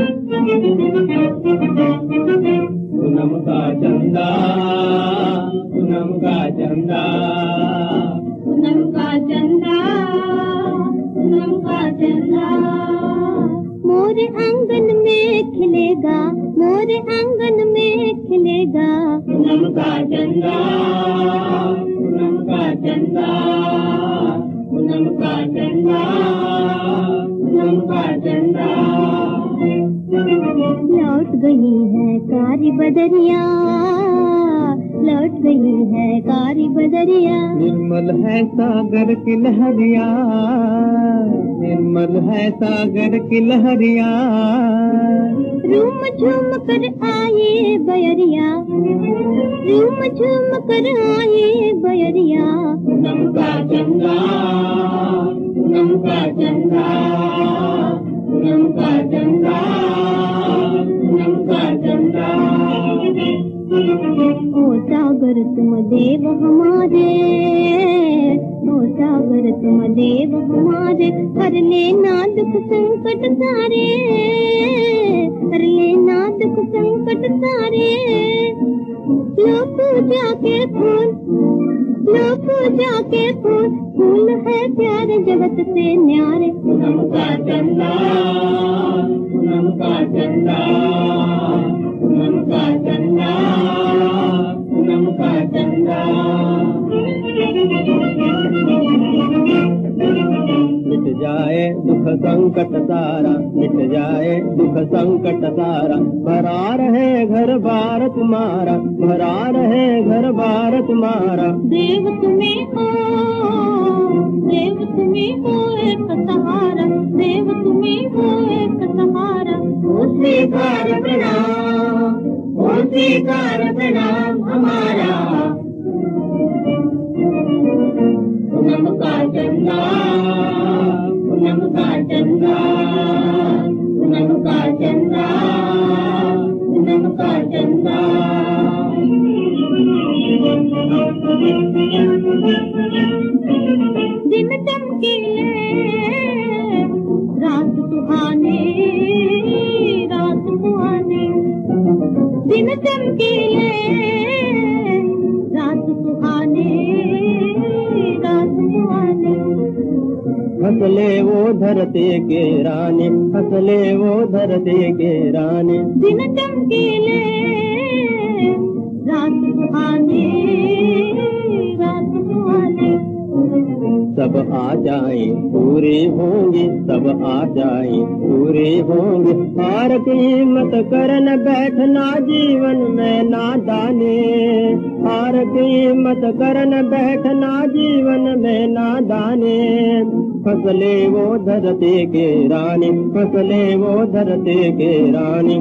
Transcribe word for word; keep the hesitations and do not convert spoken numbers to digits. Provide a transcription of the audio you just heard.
पूनम का चंदा, पूनम का चंदा, पूनम का चंदा, पूनम का चंदा। मोरे आंगन में खिलेगा, मोरे आंगन में खिलेगा। पूनम का चंदा, पूनम का चंदा, पूनम का चंदा, पूनम का चंदा। लौट गई है कारी बदरिया, लौट गई है कारी बदरिया। निर्मल है सागर की लहरिया, निर्मल है सागर की लहरिया। रूम झूम कर आए बयरिया, रूम झूम कर आए बयरिया। पूनम का चंदा, पूनम का चंदा, पूनम का चंदा, पूनम का चंदा। ओ सागर तुम देव हमारे, ओ सागर तुम देव हमारे। हर लेना दुख संकट सारे, हर लेना दुख संकट सारे। लो पूजा के फूल, लो पूजा के फूल, फूल है प्यारे जगत से न्यारे। पूनम का चंदा, पूनम का चंदा, पूनम का चंदा, पूनम का चंदा। मिट जाए दुख संकट सारा, मिट जाए दुख संकट सारा। भरा रहे घर बार तुम्हारा, भरा रहे घर बार तुम्हारा। देव तुम्हें हो, देव तुम्हें हो एक सहारा, देव तुम्हें हो एक सहारा। ओ स्वीकार प्रणाम, ओ स्वीकार प्रणाम हमारा। पूनम का चंदा, पूनम का चंदा, पूनम का चंदा, पूनम का चंदा। दिन चमकीले रात सुहाने, रात सुहाने। दिन चमकीले रात सुहाने, रात सुहाने। हंसले वो धरती के रानी, हंसले वो धरती के रानी। दिन चमकीले रात सुहाने, रात सुहाने। सब आ जाए पूरे होंगे, सब आ जाए पूरे होंगे। हार कीमत करन बैठना जीवन में नादाने, हार कीमत करन बैठना जीवन में नादाने। फसले वो धरती के रानी, फसले वो धरती के रानी।